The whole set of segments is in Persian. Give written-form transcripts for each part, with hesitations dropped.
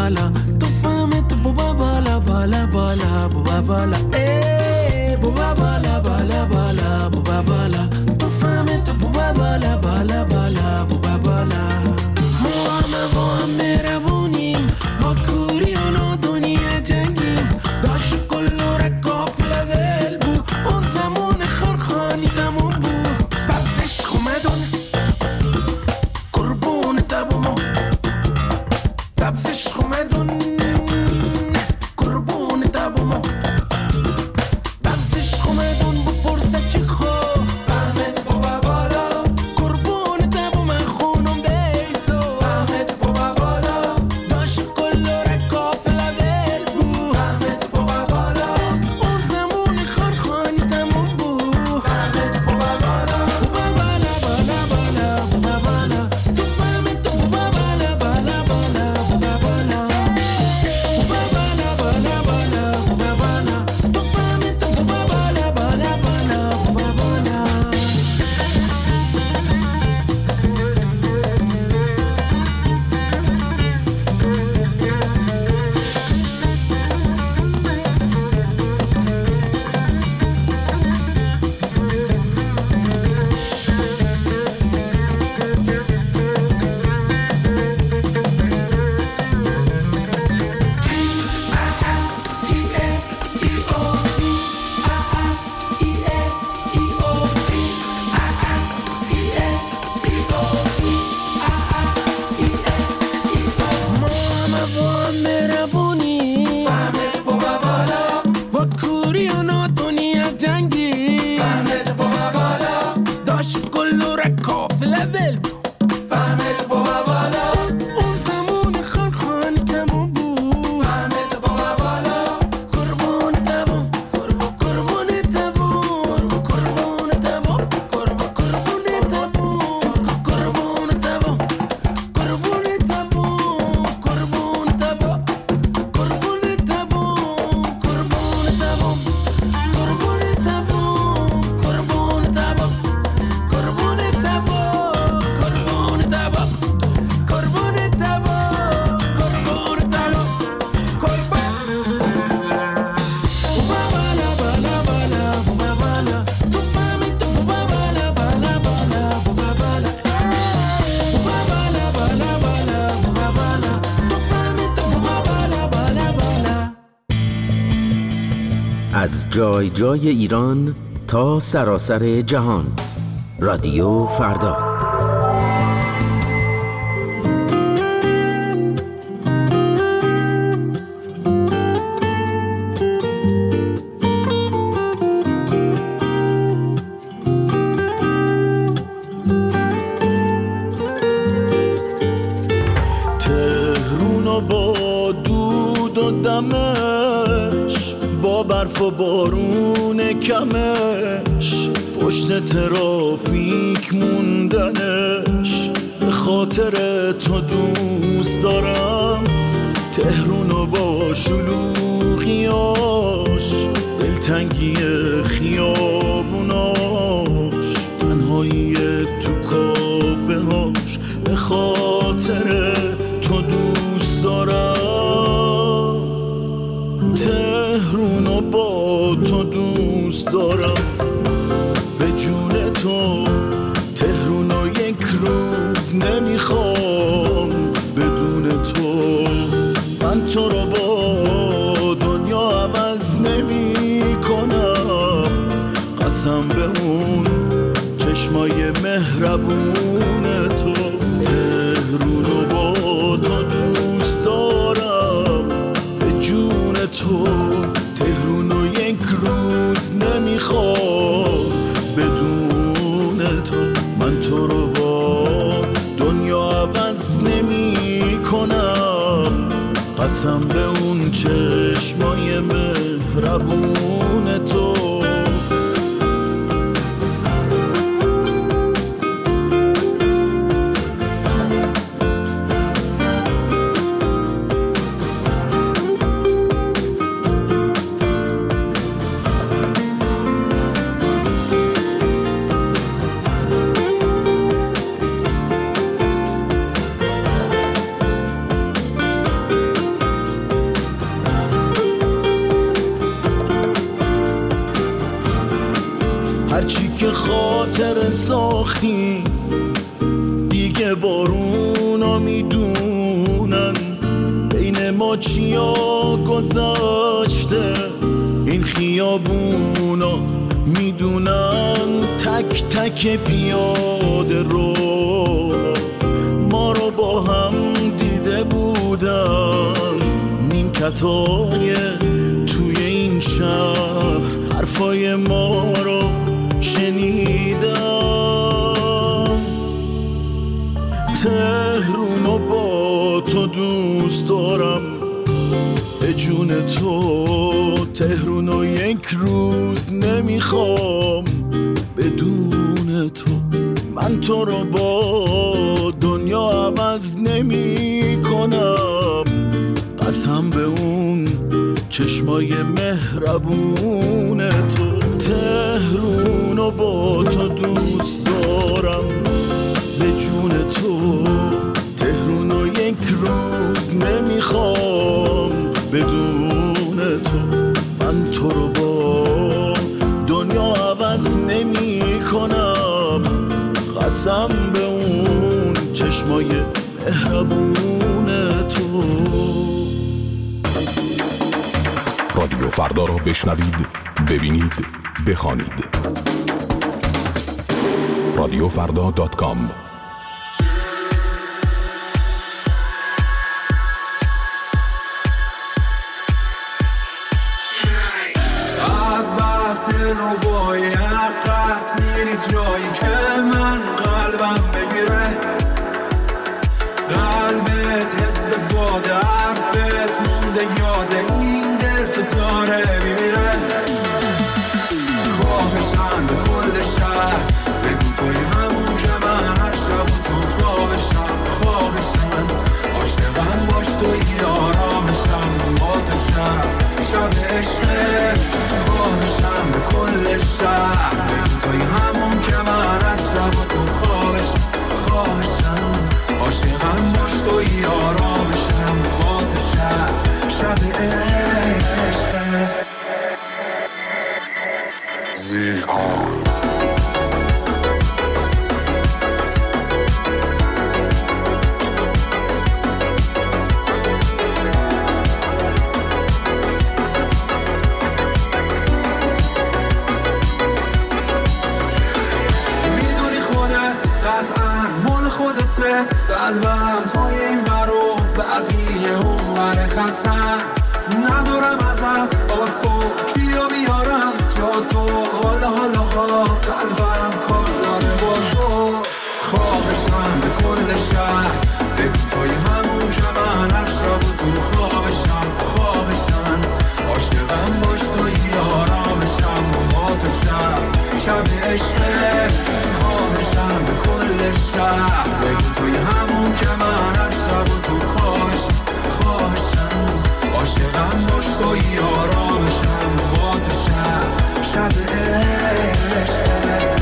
بالا تو فهمت بوبا بالا بالا بالا بوبا بالا بوبا بالا بالا بالا بوبا بالا تو فهمت بوبا بالا بالا بالا بوبا بالا ما همه با هم مهربونیم با کوریان و دنیا جنگیم داشت کلو رکافله ول بو اون زمان خرخانی تموم بو ببزش خومدون قربون تبومو ببزش خومدون قربون تبومو ببزش خومدون بپرسه چی خو فهمت بابا بالا قربون تبوم خونم بیتو فهمت بابا بالا داشت کل رکافله ول بو فهمت بابا بالا اون زمان خانخانی تموم بو فهمت بابا بالا بابا بالا بالا بالا بابا بالا تو فهمت بابا بالا بالا بالا بابا بالا بابا بالا بالا بالا بابا بالا تو فهمت بابا بالا بالا بالا بابا بالا ما همه با هم مهربونی فهمت بابا بالا و کوریان و دنیا جنگی فهمت بابا بالا داشت کلو رکافله ول فهمت بابا بالا اون زمان خانخانی تموم بود فهمت بابا بالا قربون تبوم قربون تبوم قربون تبوم قربون تبوم قربون تبوم قربون تبوم قربون تبوم قربون تبوم قربون تبوم قربون تبوم قربون تبوم قربون تبوم قربون تبوم قربون تبوم قربون تبوم بوبا بالا بالا بالا بوبا بالا تو فهمت بوبا بالا بالا بالا بوبا بالا بوبا بالا بالا بالا بوبا بالا تو فهمت بوبا بالا بالا بالا از جای جای ایران تا سراسر جهان رادیو فردا. تهرون و با دود و دمش با برف و بارون کمش پشت ترافیک موندنش به خاطر تو دوست دارم تهرون و با شلوغیاش دلتنگی خیابوناش تنهایی تو کافه هاش به خاطر تو دوست دارم تهرون و با تو دوست دارم به جون تو تهرون و یک روز نمیخوام بدون تو من تو رو با دنیا عوض نمی کنم قسم به اون چشمای مهربون تو تهرون و با تو دوست دارم به جون تو تهرون و یک روز نمیخوام بدون تو من تو رو با دنیا عوض نمی کنم قسم به اون چشمای مهربون تو هرچی که خاطر ساختی دیگه بارونا میدونن بین ما چیا گذاشته، این خیابونا میدونن تک تک پیاده رو ما رو با هم دیده بودن، نیمکتای توی این شهر حرفای ما رو شنیدم. تهرونو با تو دوست دارم به جون تو، تهرونو یک روز نمیخوام بدون تو. من تو رو با دنیا عوض نمی کنم، قسم به اون چشمای مهربون تو. تهرونو با تو دوست دارم به جون تو، تهرونو یک روز نمیخوام بدون تو. من تو رو با دنیا عوض نمی کنم، قسم به اون چشمای مهربون تو. رادیو فردا را بشنوید، ببینید، بخوانید. رادیوفردا.com. از بس دل رو باید قصد میری جایی که من قلبم بگیره، قلبت حس به باد حرفت مونده یاد این دل تو داره میمیره. خواهشم به کل شهر بگو توی همون که من هر شب تو خوابشم. خواهشم عاشقم باش توی آرامشم با تو شب عشقه. خواهشم به کل شهر بگو توی همون که من هر شب تو خوابشم. خواهشم عاشقم باش توی آرامشم با تو شب عشقه. قلبم توی این برو بقیه اون ور خطر، ندارم ازت با تو کیو بیارم جا تو. حالا قلبم کار داره با تو. خواهشم به کل شهر بگو توی همون که من هر شب تو خوابشم. خواهشم عاشقم باش توی آرامشم با تو شب عشقه. خواهشم به کل شهر بگو توی همون که من هر شب تو خوابشم. خواهشم عاشقم باش توی آرامشم با تو شب عشقه.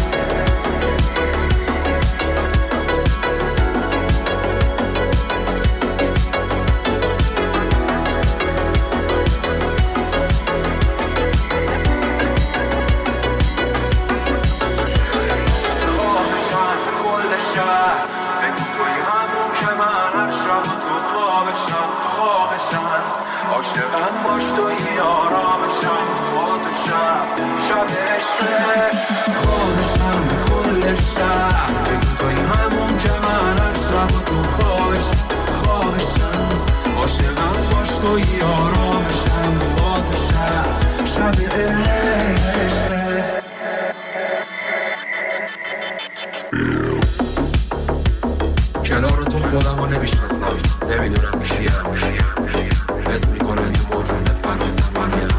توی آرامشم با تو شب عشقه. کنار تو خودم رو نمیشناسم، نمیدونم کیم، حس میکنم که موجود فرازمانیم.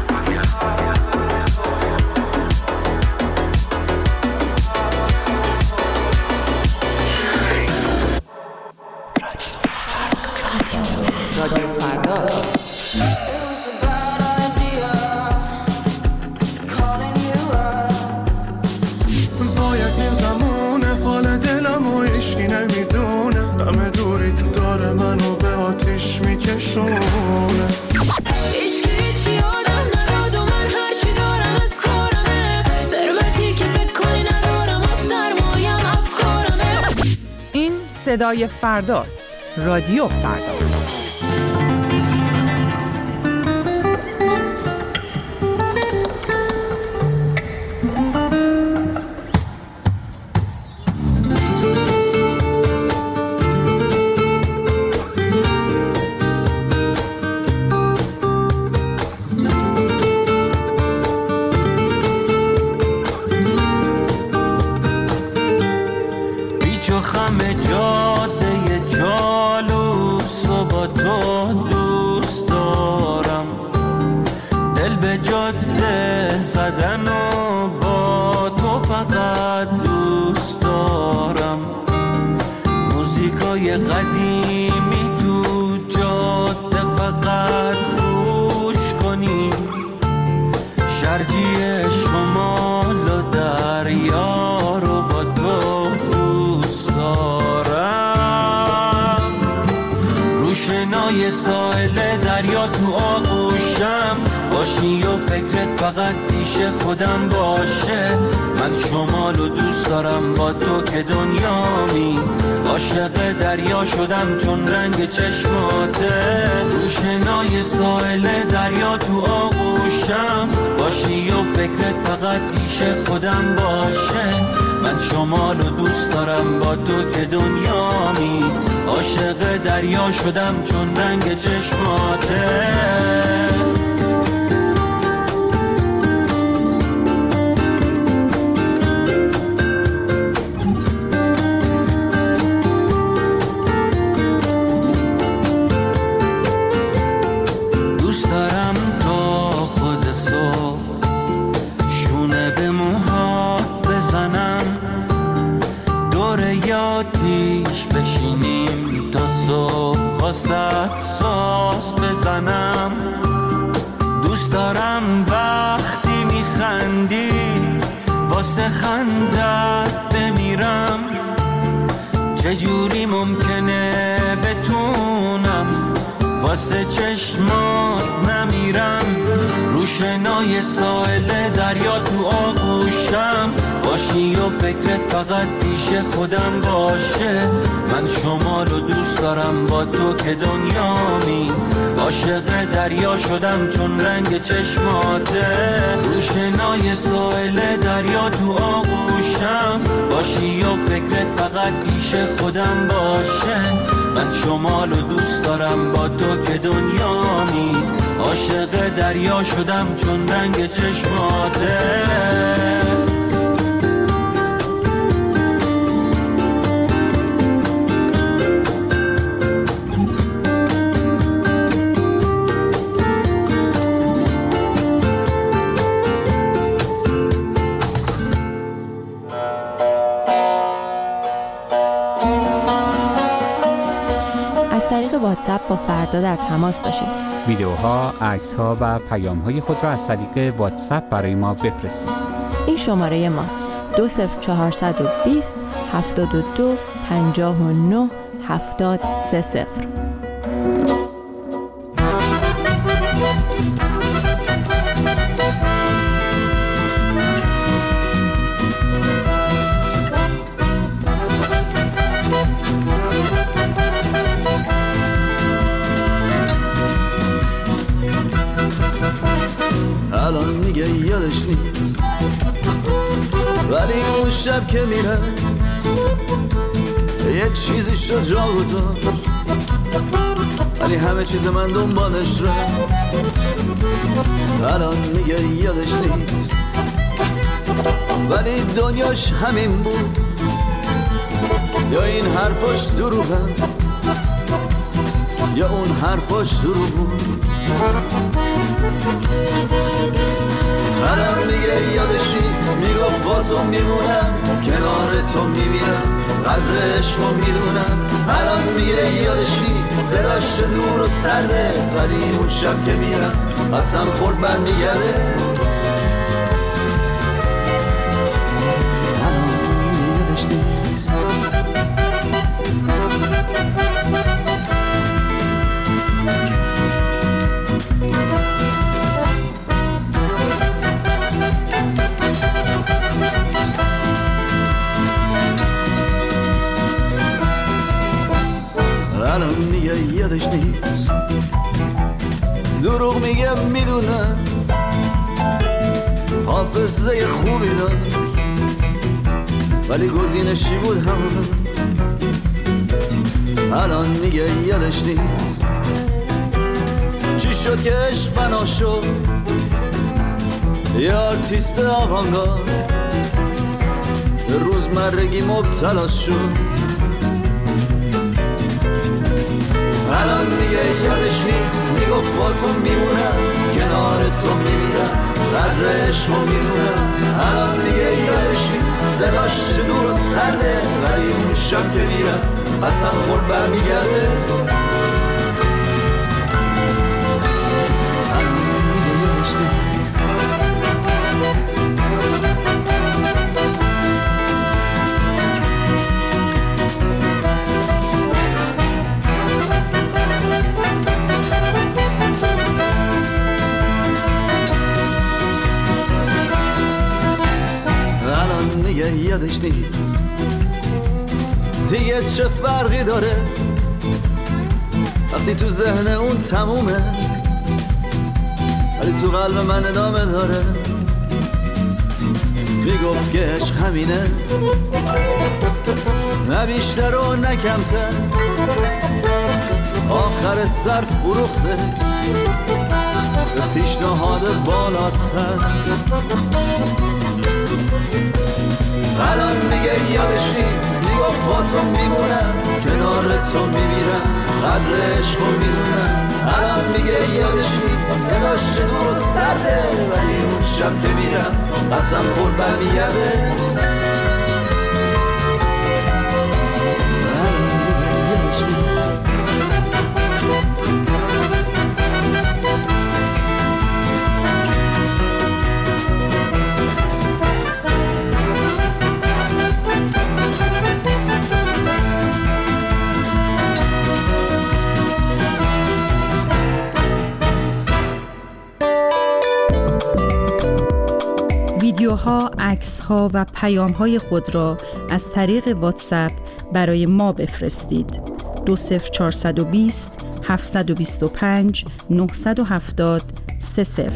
رادیو فردا. وای از این زمونه حال دلم و عشقی نمیدونه، غم دوری تو داره منو به آتیش میکشونه. عشقی چی آدم نداد و من هرچی دارم از کارمه، ثروتی که فکر کنی صدای فرداست. رادیو فردا. قدیمی تو جاده فقط گوش کنی، شرجی شمال و دریا رو با تو دوست دارم. روشنای ساحل دریا تو آغوشم باشی و فکرت فقط پیش خودم باشه. من شمال رو دوست دارم با تو که دنیامی، عاشق دریا شدم چون رنگ چشماته. روشنای ساحل دریا تو آغوشم باشی و فکرت فقط پیش خودم باشه. من شمال رو دوست دارم با تو که دنیامی، عاشق دریا شدم چون رنگ چشماته. بشینیم تا صبح واسه ساز بزنم. دوست دارم وقتی میخندی واسه خندت بمیرم. چجوری ممکنه بتونم واسه چشمات نمیرم. روشنای ساحل دریا تو آغوشم باشی و فکرت فقط پیش خودم باشه. من شمال رو دوست دارم با تو که دنیامی، عاشق دریا شدم چون رنگ چشماته. روشنای ساحل دریا تو آغوشم باشی و فکرت فقط پیش خودم باشه. من شمال رو دوست دارم با تو که دنیامی، عاشق دریا شدم چون رنگ چشماته. از طریق واتساپ با فردا در تماس باشید. ویدیوها، عکس‌ها و پیام‌های خود را از طریق واتساپ برای ما بفرستید. این شماره ماست: 20420 72 59 730. الان میگه یادش نیست، ولی اون شب که میره یه چیزی شد جا گذاشت، ولی همه چیز من دنبالش ره. الان میگه یادش نیست، ولی دنیاش همین بود، یا این حرفاش دروغه یا اون حرفاش دروغ بود. الان میگه یادش نیست، میگفت با تو میمونم، کنار تو میمیرم، قدر عشقو میدونم. الان میگه یادش نیست، صداش دور و سرده، ولی اون شب که میرم قسم خورد برمیگرده. الان میگه یادش نیست. یادش نیست. دروغ میگم میدونم حافظه خوبی داشت، ولی گزینشی بود همون. الان میگه یادش نیست. چی شد که عشق فنا شد، یه آرتیست آوانگارد به روزمرگی مبتلا شد. الان میگه یادش نیست، میگفت با تو میمونم، کنار تو میمیرم، قدر عشقو میدونم. الان میگه یادش نیست، صداش دور و سرده، ولی اون شب که میرم قسم خورد برمیگرده. الان میگه یادش نیست. یادش نیست دیگه چه فرقی داره وقتی تو ذهن اون تمومه، ولی تو قلب من ادامه داره. میگفت که عشق همینه، نه بیشتر و نه کمتر، آخر سر فروخته به پیشنهاد بالاتر. الان میگه یادش نیست، میگفت با تو میمونم، کنار تو میمیرم، قدر عشقو میدونم. الان میگه یادش نیست، صداش چه دور و سرده، ولی اون شب که میرم قسم خورد برمیگرده. الان میگه یادش نیست. ویدیوها، عکس‌ها و پیام‌های خود را از طریق واتساپ برای ما بفرستید. 20420 725 970 30.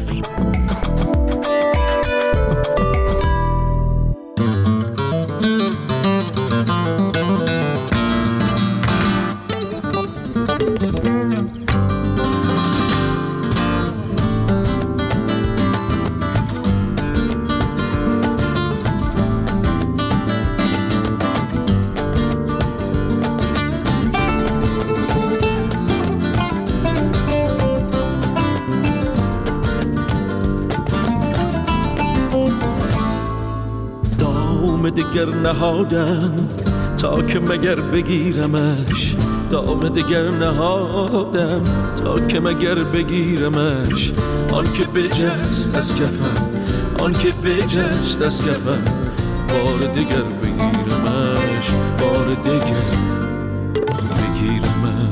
دگر نهادم تا که مگر بگیرمش، دام دگر نهادم تا که مگر بگیرمش. آن که بجست از کفم، آن که بجست از کفم، بار دگر بگیرمش، بار دگر بگیرمش.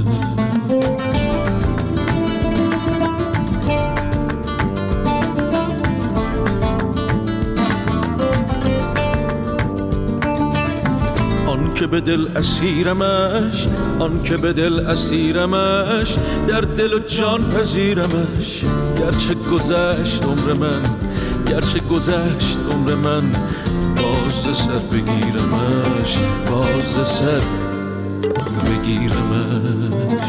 آن که به دل اسیرمش، آن که به دل اسیرمش، در دل و جان پذیرمش. گرچه گذشت عمر من، گرچه گذشت عمر من، باز سر بگیرمش، باز سر بگیرمش.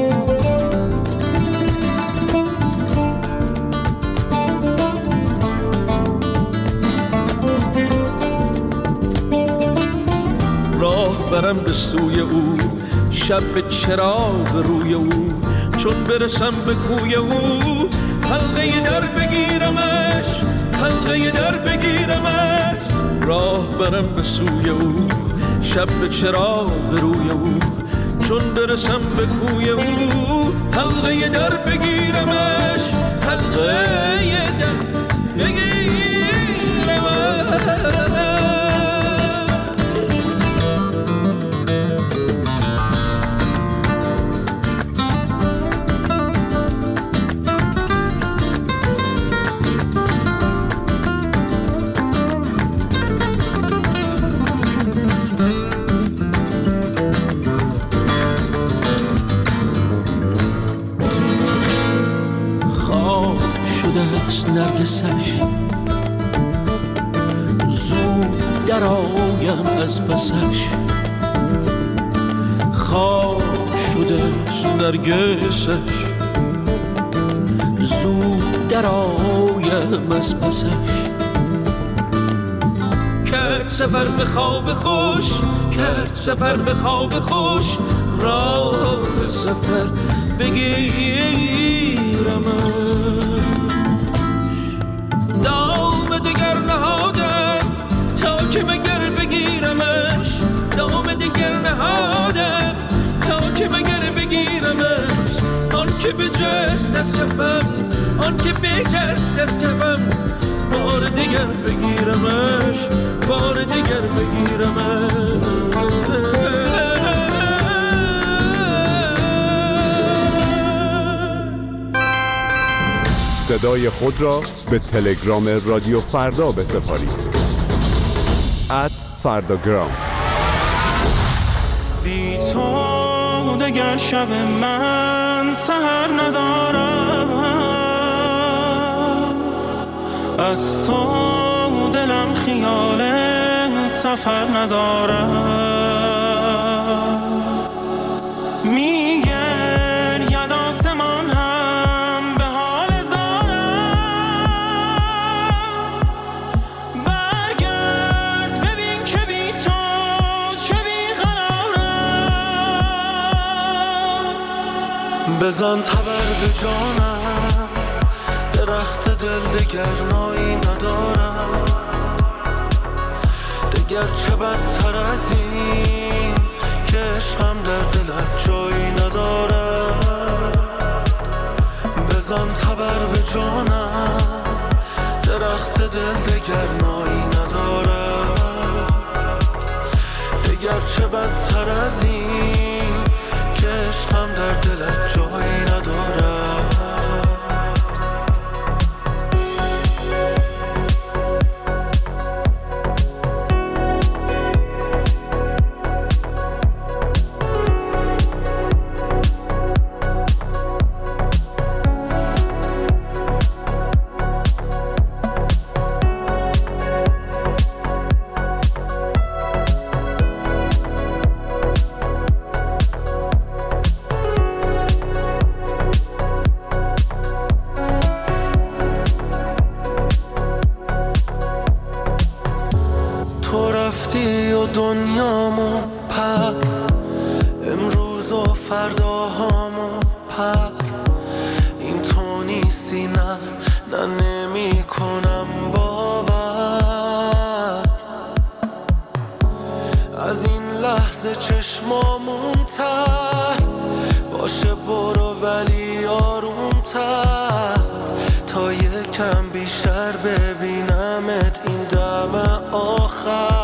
راه برم به سوی او، شب به چراغ روی او، چون برسم به کوی او، حلقه در بگیرمش، حلقه در بگیرمش. راه برم به سوی او، شب به چراغ روی او، چون برسم به کوی او، حلقه در بگیرمش، حلقه در بگیرمش. نرگسش، زود درآیم از پسش. خواب شده نرگسش، زود درآیم از پسش. کرد سفر به خواب خوش، کرد سفر به خواب خوش، راه سفر بگیرمش. دام دگر نهادم تا که مگر بگیرمش، دام دگر نهادم تا که مگر بگیرمش. آن که بجست از کفم، آن که بجست از کفم، بار دیگر بگیرمش، بار دیگر بگیرمش. صدای خود را به تلگرام رادیو فردا بسپارید. @فرداگرام. بی تو دگر شب من سحر ندارم، از تو دلم خیال سفر ندارم. میگن ید آسمان هم به حال زارم، برگرد ببین که بی تو چه بیقرارم. بزن تبر به جانم، درخت دل دگر نایی ندارم. دگر چه بدتر از این که عشقم در دلت جایی ندارم. بزن تبر به جانم، درخت دل دگر نایی ندارم. دگر چه بدتر از این که عشقم در دلت جایی ندارم. دنیامو پر، امروز و فرداهامو پر. این تو نیستی، نه نه نمی کنم باور. از این لحظه چشمامون تر باشه، برو ولی آرومتر، تا یکم بیشتر ببینمت این دم آخر.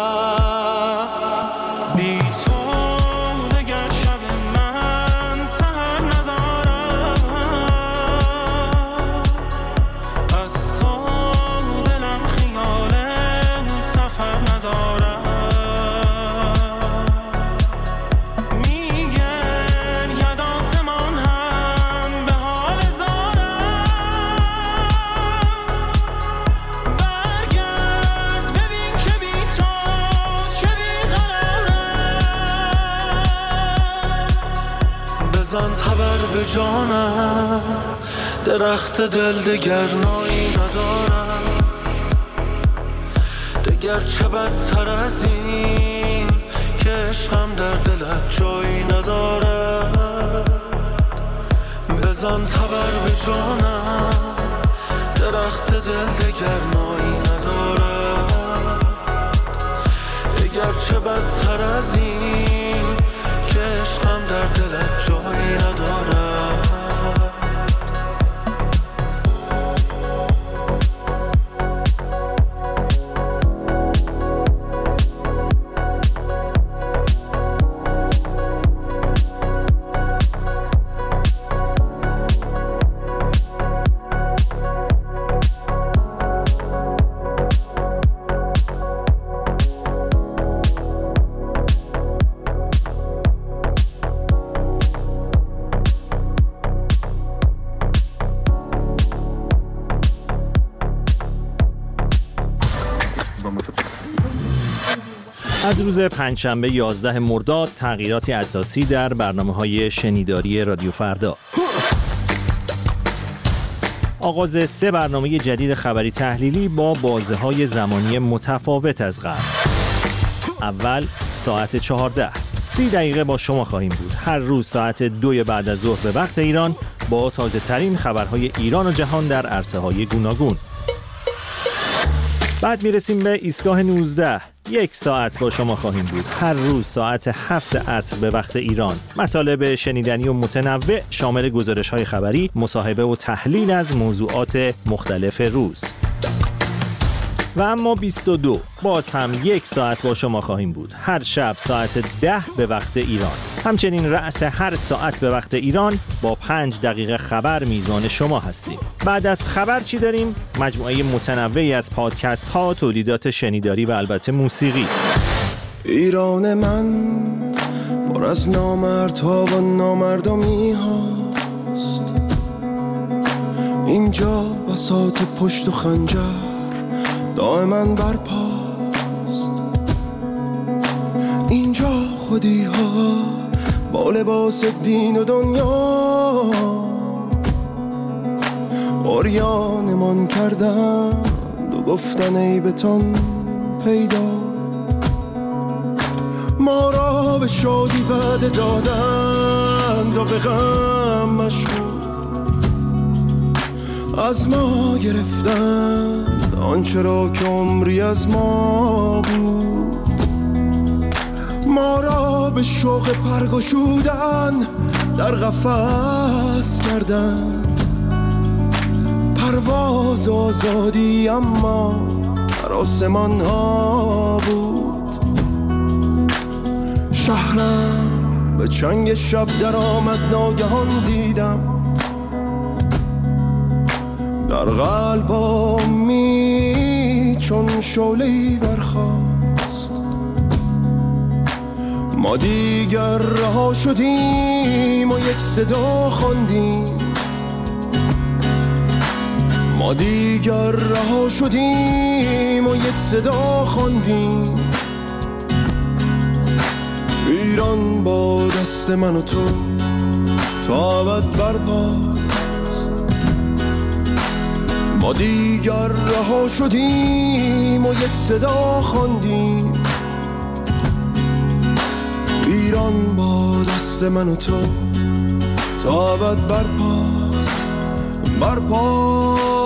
به جانم، درخت دل دگر نایی ندارم. دگر چه بدتر از این که عشقم در دلت جایی ندارم. بزن تبر به جانم، درخت دل دگر نایی ندارم. دگر چه بدتر از این که عشقم در دلت جایی ندارم. از روز پنجشنبه 11 مرداد تغییراتی اساسی در برنامه‌های شنیداری رادیو فردا. آغاز 3 برنامه جدید خبری تحلیلی با بازه‌های زمانی متفاوت از قبل. اول ساعت 14 30 دقیقه با شما خواهیم بود. هر روز ساعت 2 بعد از ظهر به وقت ایران با تازه ترین خبرهای ایران و جهان در عرصه‌های گوناگون. بعد میرسیم به ایستگاه 19. 1 ساعت با شما خواهیم بود. هر روز ساعت 7 عصر به وقت ایران. مطالب شنیدنی و متنوع شامل گزارش‌های خبری، مصاحبه و تحلیل از موضوعات مختلف روز. و اما 22 باز هم 1 ساعت با شما خواهیم بود. هر شب ساعت 10 به وقت ایران. همچنین رأس هر ساعت به وقت ایران با 5 دقیقه خبر میزبان شما هستیم. بعد از خبر چی داریم؟ مجموعه متنوعی از پادکست ها، تولیدات شنیداری و البته موسیقی. ایران من پر از نامردها و نامردمی هاست. اینجا بساط پشت و خنجر دائما برپاست. اینجا خودی ها با لباس دین و دنیا عریانمان کردند و گفتن عیبتان پیدا. ما را به شادی وعده دادند و به غم مشغول از ما گرفتند آنچه را که عمری از ما بود. ما را به شوق پرگشودن در قفس کردند. پرواز آزادی اما در آسمان ها بود. شهرم به چنگ شب در آمد ناگهان دیدم در قلبم چون شعله‌ای برخاست. ما دیگر رها شدیم و یک صدا خواندیم. ما دیگر رها شدیم و یک صدا خواندیم. ایران با دست من و تو تا ابد برپاست. ما دیگر رها شدیم و یک صدا خواندیم. ایران با دست من و تو تا ابد برپاست. برپاست.